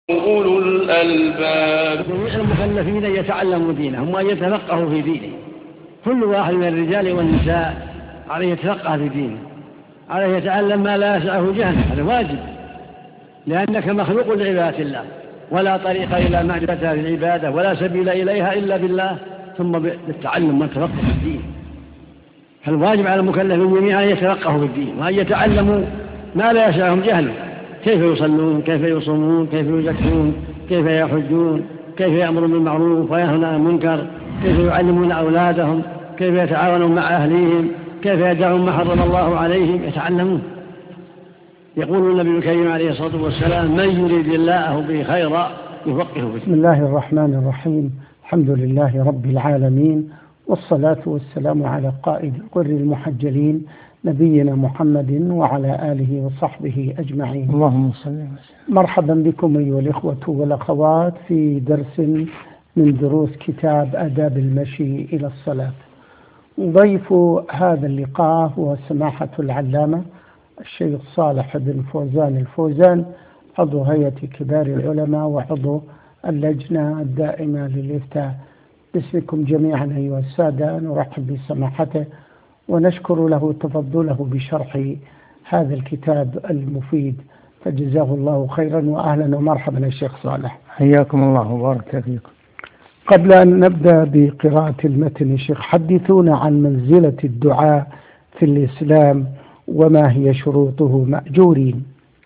أولو الألباب. جميع المكلفين أن يتعلموا دينهم وأن يتفقهوا في دينه. كل واحد من الرجال والنساء عليه يتفقه في دينه، عليه يتعلم ما لا يسعه جهله، هذا واجب، لأنك مخلوق لعبادة الله، ولا طريق إلى معرفتها في العبادة ولا سبيل إليها إلا بالله ثم بالتعلم والتفقه في الدين. فالواجب على المكلفين جميعا أن يتفقهوا في الدين وأن يتعلموا ما لا يسعهم جهله، كيف يصلون، كيف يصومون، كيف يزكون، كيف يحجون، كيف يأمرون بالمعروف وينهون عن المنكر، كيف يعلمون أولادهم، كيف يتعاونون مع أهليهم، كيف يدعون ما حرم الله عليهم، يتعلمون. يقول النبي الكريم عليه الصلاة والسلام: من يريد الله به خيرا يفقهه في الدين. بسم الله الرحمن الرحيم. الحمد لله رب العالمين، والصلاة والسلام على قائد الغر المحجلين نبينا محمد وعلى آله وصحبه أجمعين. اللهم صل وسلم. مرحبا بكم أيها الإخوة والأخوات في درس من دروس كتاب آداب المشي إلى الصلاة. ضيف هذا اللقاء هو سماحة العلامة الشيخ صالح بن فوزان الفوزان، عضو هيئة كبار العلماء وعضو اللجنة الدائمة للإفتاء. باسمكم جميعا أيها السادة نرحب بسماحته ونشكر له تفضله بشرح هذا الكتاب المفيد، فجزاه الله خيرا وأهلا ومرحبا الشيخ صالح. حياكم الله وبارك فيكم. قبل أن نبدأ بقراءة المتن الشيخ، حدثونا عن منزلة الدعاء في الإسلام وما هي شروطه مأجورين.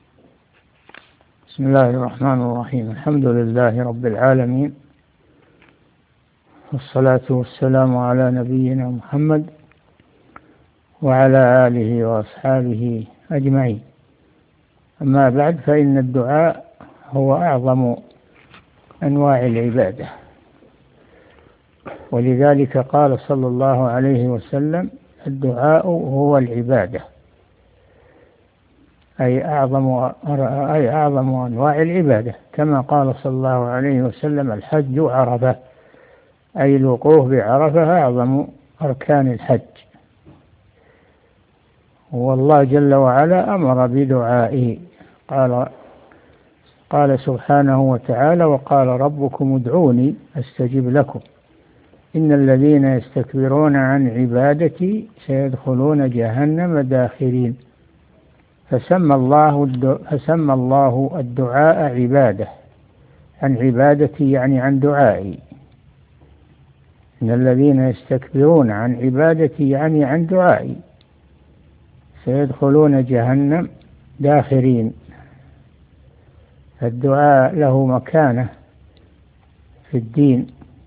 بسم الله الرحمن الرحيم. الحمد لله رب العالمين، والصلاة والسلام على نبينا محمد وعلى آله وأصحابه أجمعين. أما بعد، فإن الدعاء هو أعظم أنواع العبادة، ولذلك قال صلى الله عليه وسلم: الدعاء هو العبادة، أي أعظم أنواع العبادة، كما قال صلى الله عليه وسلم: الحج عرفة، أي الوقوف بعرفة أعظم أركان الحج. والله جل وعلا أمر بدعائه، قال سبحانه وتعالى: وقال ربكم ادعوني أستجب لكم إن الذين يستكبرون عن عبادتي سيدخلون جهنم داخرين. فسمى الله الدعاء عبادة، عن عبادتي يعني عن دعائي. إن الذين يستكبرون عن عبادتي يعني عن دعائي سيدخلون جهنم داخرين. الدعاء له مكانة في الدين،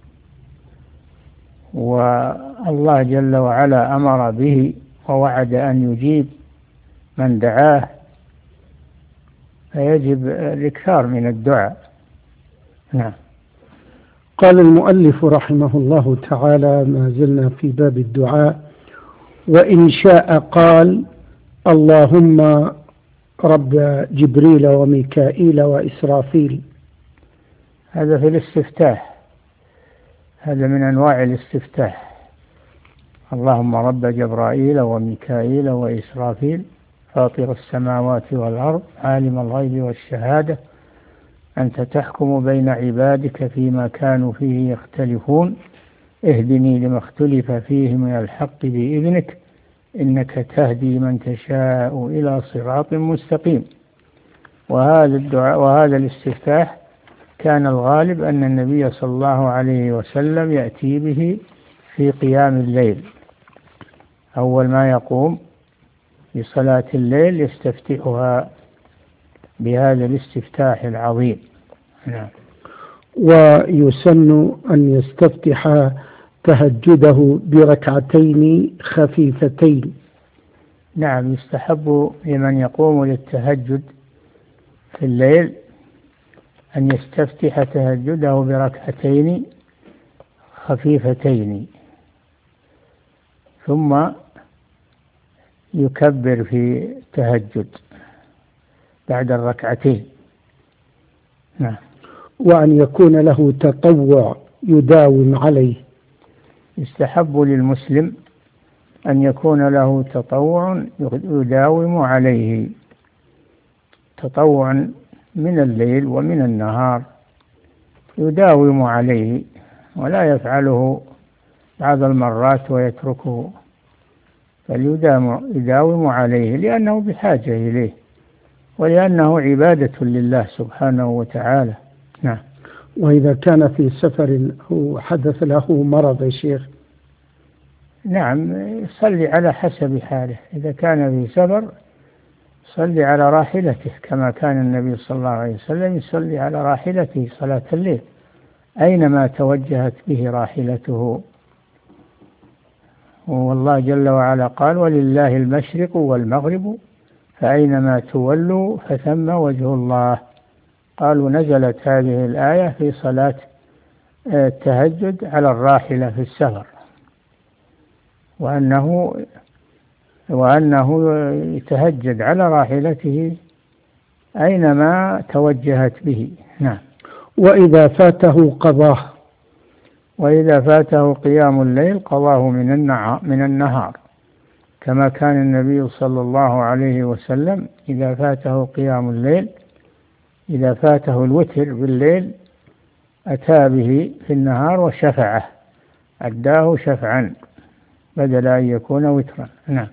والله جل وعلا أمر به ووعد أن يجيب من دعاه، فيجب الإكثار من الدعاء. نعم. قال المؤلف رحمه الله تعالى: ما زلنا في باب الدعاء. وإن شاء قال: اللهم رب جبريل وميكائيل وإسرافيل. هذا في الاستفتاح، هذا من أنواع الاستفتاح. اللهم رب جبرائيل وميكائيل وإسرافيل فاطر السماوات والأرض عالم الغيب والشهادة أنت تحكم بين عبادك فيما كانوا فيه يختلفون اهدني لما اختلف فيه من الحق بإذنك إنك تهدي من تشاء إلى صراط مستقيم. وهذا الدعاء وهذا الاستفتاح كان الغالب أن النبي صلى الله عليه وسلم يأتي به في قيام الليل، أول ما يقوم بصلاة الليل يستفتحها بهذا الاستفتاح العظيم. نعم. ويسن أن يستفتح تهجده بركعتين خفيفتين. نعم، يستحب لمن يقوم للتهجد في الليل أن يستفتح تهجده بركعتين خفيفتين، ثم يكبر في التهجد بعد الركعتين. نعم. وأن يكون له تطوع يداوم عليه. يستحب للمسلم أن يكون له تطوع يداوم عليه، تطوع من الليل ومن النهار يداوم عليه، ولا يفعله بعض المرات ويتركه، بل يداوم عليه لأنه بحاجة إليه ولأنه عبادة لله سبحانه وتعالى. نعم. وإذا كان في سفر أو حدث له مرض يا شيخ؟ نعم، يصلي على حسب حاله. إذا كان في سفر يصلي على راحلته، كما كان النبي صلى الله عليه وسلم يصلي على راحلته صلاة الليل أينما توجهت به راحلته. والله جل وعلا قال: ولله المشرق والمغرب فأينما تولوا فثم وجه الله. قالوا نزلت هذه الآية في صلاة التهجد على الراحلة في السفر، وأنه يتهجد على راحلته أينما توجهت به. نعم. وإذا فاته قضاه؟ وإذا فاته قيام الليل قضاه من النهار، كما كان النبي صلى الله عليه وسلم إذا فاته قيام الليل، إذا فاته الوتر بالليل أتى به في النهار وشفعه، أداه شفعا بدل أن يكون وترا. نعم.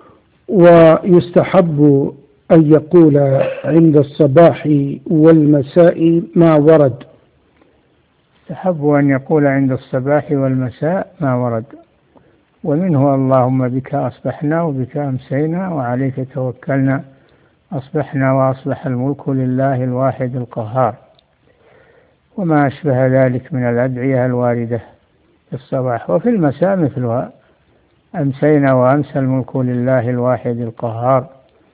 ويستحب أن يقول عند الصباح والمساء ما ورد؟ يستحب أن يقول عند الصباح والمساء ما ورد، ومنه: اللهم بك أصبحنا وبك أمسينا وعليك توكلنا، أصبحنا وأصبح الملك لله الواحد القهار، وما أشبه ذلك من الأدعية الواردة في الصباح. وفي المساء مثلها: أمسينا وأمسى الملك لله الواحد القهار،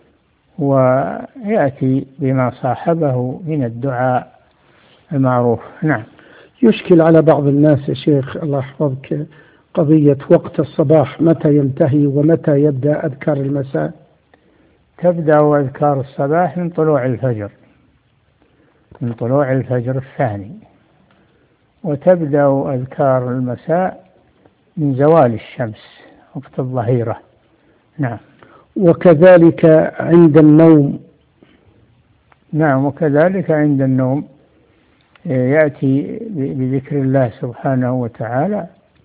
ويأتي بما صاحبه من الدعاء المعروف. نعم. يشكل على بعض الناس يا شيخ الله يحفظك قضية وقت الصباح، متى ينتهي ومتى يبدأ أذكار المساء؟ تبدأ أذكار الصباح من طلوع الفجر، من طلوع الفجر الثاني، وتبدأ أذكار المساء من زوال الشمس وقت الظهيرة. نعم. وكذلك عند النوم؟ نعم، وكذلك عند النوم يأتي بذكر الله سبحانه وتعالى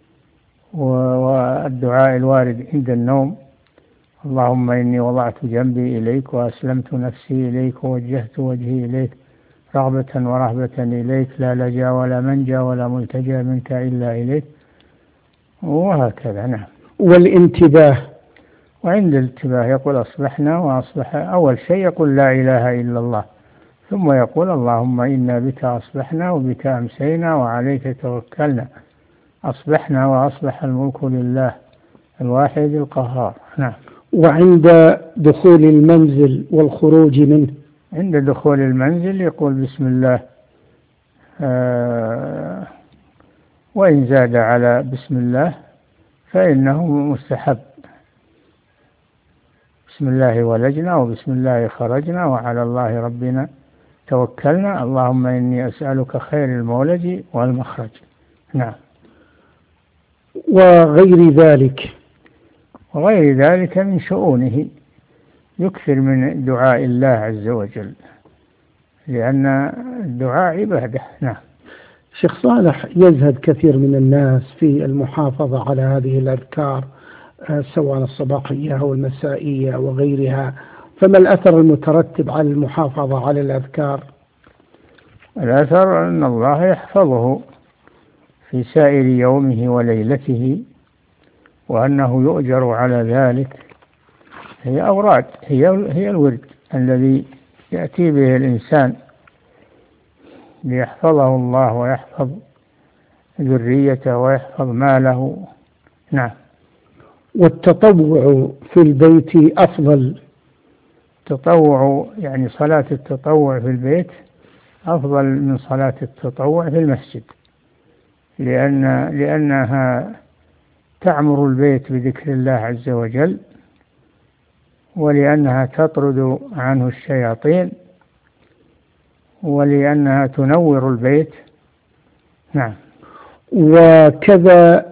والدعاء الوارد عند النوم: اللهم إني وضعت جنبي إليك وأسلمت نفسي إليك ووجهت وجهي إليك رغبة ورهبة إليك، لا لجا ولا منجا ولا ملتجا منك إلا إليك، وهكذا. نعم. والانتباه؟ وعند الانتباه يقول: أصبحنا وأصبح، أول شيء يقول لا إله إلا الله، ثم يقول: اللهم إنا بك أصبحنا وبك أمسينا وعليك توكلنا، أصبحنا وأصبح الملك لله الواحد القهار. نعم. وعند دخول المنزل والخروج منه؟ عند دخول المنزل يقول: بسم الله، وإن زاد على بسم الله فإنه مستحب. بسم الله ولجنا وبسم الله خرجنا وعلى الله ربنا توكلنا، اللهم إني أسألك خير المولج والمخرج. نعم. وغير ذلك؟ وغير ذلك من شؤونه، يكثر من دعاء الله عز وجل، لأن الدعاء عبادة. نعم. شيخ صالح، يزهد كثير من الناس في المحافظة على هذه الأذكار سواء الصباحية أو المسائية وغيرها، فما الأثر المترتب على المحافظة على الأذكار؟ الأثر أن الله يحفظه في سائر يومه وليلته، وأنه يؤجر على ذلك. هي أوراد، هي الورد الذي يأتي به الإنسان ليحفظه الله ويحفظ ذريته ويحفظ ماله. نعم. والتطوع في البيت أفضل؟ التطوع يعني صلاة التطوع في البيت أفضل من صلاة التطوع في المسجد، لأنها تعمر البيت بذكر الله عز وجل، ولأنها تطرد عنه الشياطين، ولأنها تنور البيت. نعم. وكذا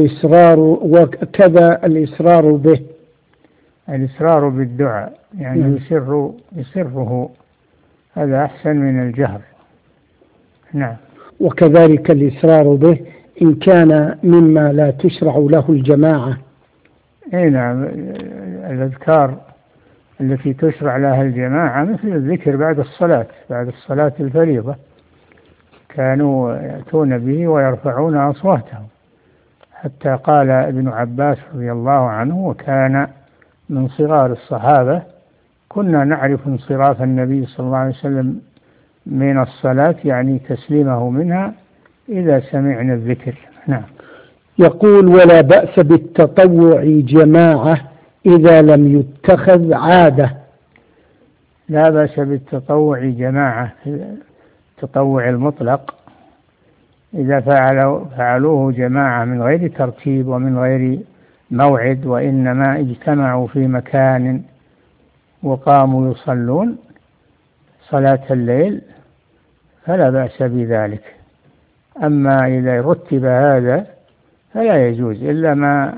الإسرار به؟ الإسرار بالدعاء يعني يسره هذا أحسن من الجهر. نعم. وكذلك الإسرار به إن كان مما لا تشرع له الجماعة. أي نعم، الأذكار التي تشرع لها الجماعة مثل الذكر بعد الصلاة الفريضة، كانوا يأتون به ويرفعون أصواتهم، حتى قال ابن عباس رضي الله عنه: وكان من صغار الصحابة كنا نعرف انصراف النبي صلى الله عليه وسلم من الصلاة، يعني تسليمه منها، إذا سمعنا الذكر. نعم. يقول: ولا بأس بالتطوع جماعة إذا لم يتخذ عادة. لا بأس بالتطوع جماعة، التطوع المطلق، إذا فعلوه جماعة من غير ترتيب ومن غير موعد، وإنما اجتمعوا في مكان وقاموا يصلون صلاة الليل، فلا بأس بذلك. أما إذا رتب هذا فلا يجوز، إلا ما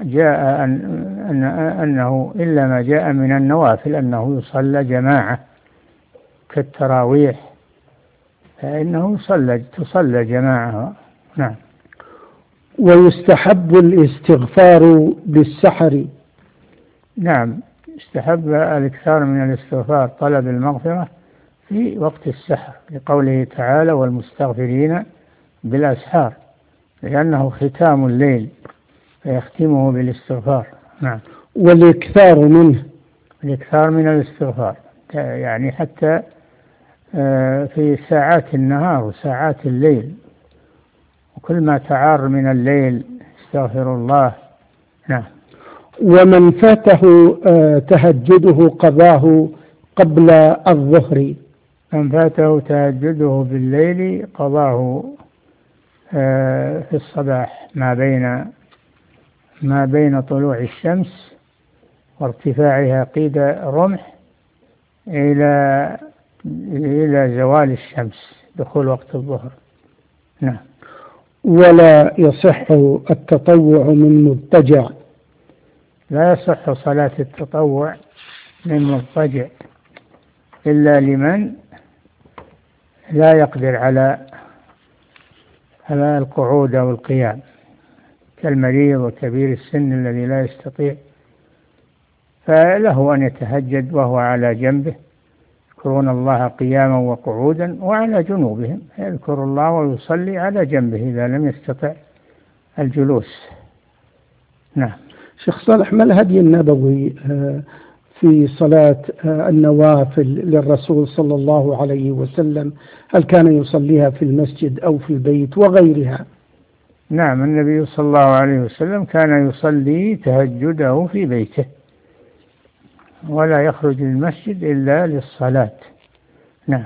جاء من النوافل أنه يصلى جماعة كالتراويح، فإنه تصلى جماعة. نعم. ويستحب الاستغفار بالسحر. نعم، استحب الإكثار من الاستغفار، طلب المغفرة في وقت السحر، لقوله تعالى: والمستغفرين بالأسحار، لأنه ختام الليل فيختمه بالاستغفار. نعم. والإكثار منه، الإكثار من الاستغفار، يعني حتى في ساعات النهار وساعات الليل، وكل ما تعار من الليل استغفر الله. نعم. ومن فاته تهجده قضاه قبل الظهر. من فاته تهجده بالليل قضاه في الصباح، ما بين طلوع الشمس وارتفاعها قيد رمح إلى زوال الشمس، دخول وقت الظهر. نعم. ولا يصح التطوع من مضطجع. لا يصح صلاة التطوع من مضطجع إلا لمن لا يقدر على القعود أو القيام، كالمريض وكبير السن الذي لا يستطيع، فله أن يتهجد وهو على جنبه، يذكرون الله قياما وقعودا وعلى جنوبهم، يذكر الله ويصلي على جنبه إذا لم يستطع الجلوس. نعم. شيخ صالح، ما الهدي النبوي في صلاة النوافل للرسول صلى الله عليه وسلم؟ هل كان يصليها في المسجد أو في البيت وغيرها؟ نعم، النبي صلى الله عليه وسلم كان يصلي تهجده في بيته، ولا يخرج للمسجد إلا للصلاة. نعم.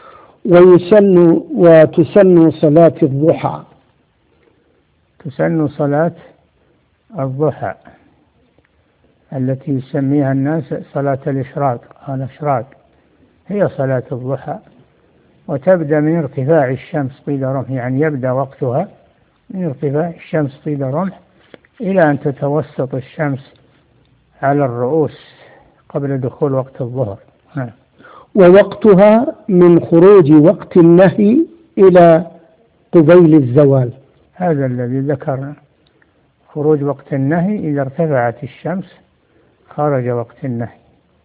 وتسن صلاة الضحى. تسن صلاة الضحى التي يسميها الناس صلاة الإشراق، هي صلاة الضحى، وتبدأ من ارتفاع الشمس طيل رمح، يعني يبدأ وقتها من ارتفاع الشمس طيل رمح إلى أن تتوسط الشمس على الرؤوس قبل دخول وقت الظهر. ووقتها من خروج وقت النهي إلى قبيل الزوال. هذا الذي ذكرنا، خروج وقت النهي إذا ارتفعت الشمس خرج وقت النهي،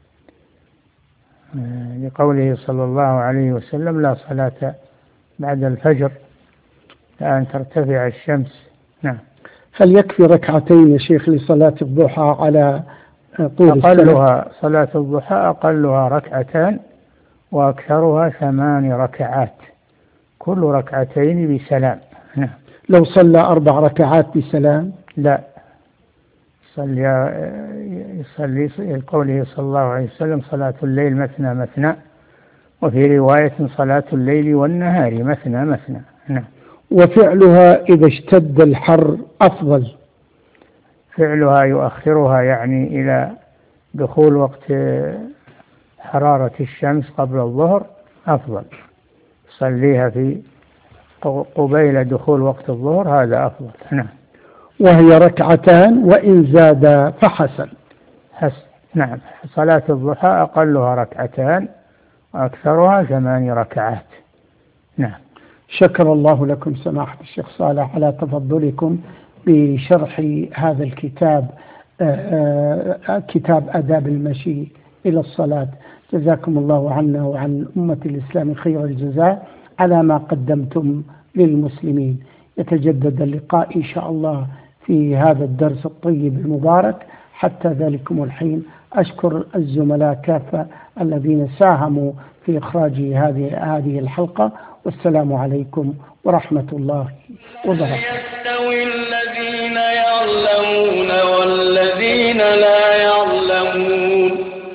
لقوله صلى الله عليه وسلم: لا صلاة بعد الفجر لأن ترتفع الشمس. نعم. هل يكفي ركعتين يا شيخ لصلاة الضحى على طول أقلها صلاة الضحى أقلها ركعتان، وأكثرها 8 ركعات، كل ركعتين بسلام. نعم. لو صلى 4 ركعات بسلام؟ لا، يصلي قوله صلى الله عليه وسلم: صلاة الليل مثنى مثنى، وفي رواية صلاة الليل والنهار مثنى مثنى. نعم. وفعلها إذا اشتد الحر أفضل. فعلها يؤخرها يعني إلى دخول وقت حرارة الشمس قبل الظهر أفضل، صليها في قبيل دخول وقت الظهر، هذا أفضل. نعم. وهي ركعتان وإن زاد فحسن. نعم. صلاة الضحى أقلها ركعتان، أكثرها 8 ركعات. نعم. شكر الله لكم سماحة الشيخ صالح على تفضلكم بشرح هذا الكتاب، كتاب آداب المشي إلى الصلاة. جزاكم الله عنا وعن أمة الإسلام خير الجزاء على ما قدمتم للمسلمين. يتجدد اللقاء إن شاء الله في هذا الدرس الطيب المبارك. حتى ذلكم الحين أشكر الزملاء كافة الذين ساهموا في إخراج هذه الحلقة، والسلام عليكم ورحمة الله وبركاته. يستوي الذين يعلمون والذين لا يعلمون،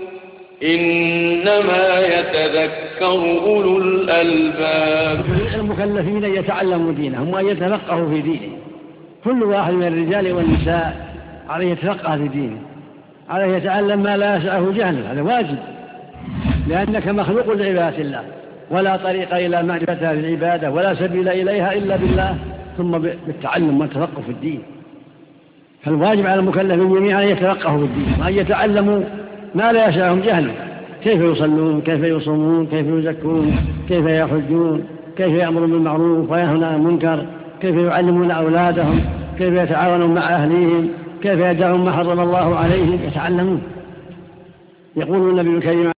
إنما يتذكر أولو الألباب. المكلفين يتعلموا دينهم وأن يتفقهوا في دينه. كل واحد من الرجال والنساء عليه يتفقه في دينه، عليه يتعلم ما لا يسعه جهله، هذا واجب، لأنك مخلوق لعبادة الله، ولا طريق إلى معرفتها بالعبادة ولا سبيل إليها إلا بالله، ثم بالتعلم والتفقه في الدين. فالواجب على المكلفين جميعا أن يتفقهوا في الدين وأن يتعلموا ما لا يسعهم جهله، كيف يصلون، كيف يصومون، كيف يزكون، كيف يحجون، كيف يأمرون بالمعروف وينهون عن المنكر، كيف يعلمون أولادهم، كيف يتعاونون مع أهليهم، كيف يدعون ما حرم الله عليهم. يتعلمون. يقول النبي الكريم